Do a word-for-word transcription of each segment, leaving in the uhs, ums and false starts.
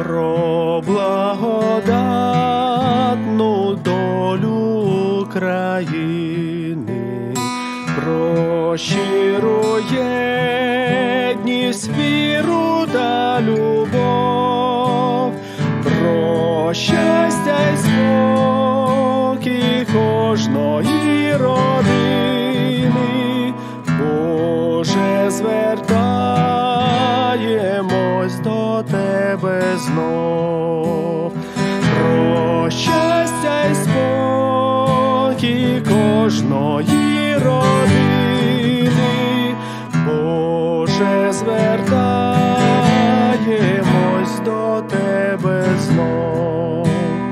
про благодатну долю України, про щиру єдність, віру та любов, про щастя й спокій кожної родини. Боже, звертаємось до Тебе знов, про щастя й спокій кожної родини. Боже, звертаємось до Тебе знов.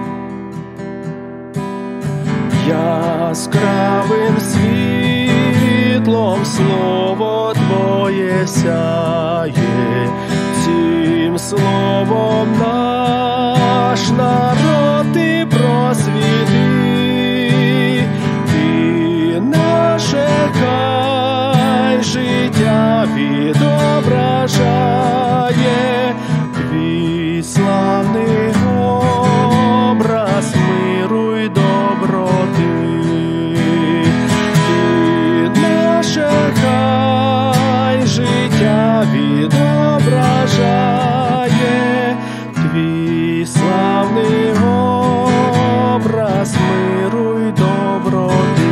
Яскравим світлом слово Твоє сяє, цим словом наш народ Ти просвіти, і наше хай життя відображає Твій славний образ миру й доброти. І наше хай життя відображає Твій славний образ миру й доброти.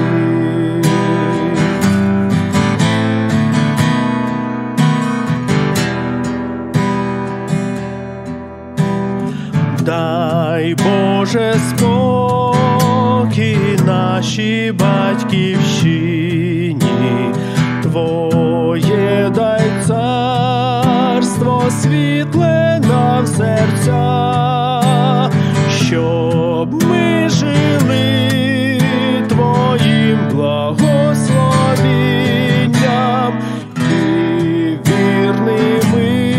Дай, Боже, спокій нашій батьківщині, Твоє дай царство світле нам в серця, щоб ми жили Твоїм благословенням і вірними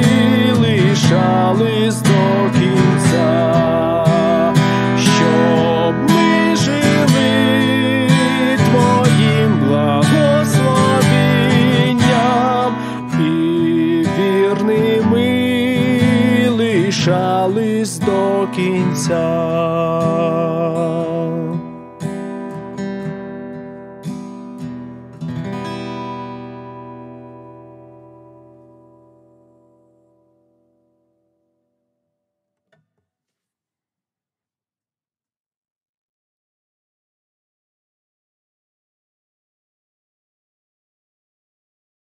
лишались до кінця, щоб ми жили Твоїм благословенням і вірними лишались до кінця.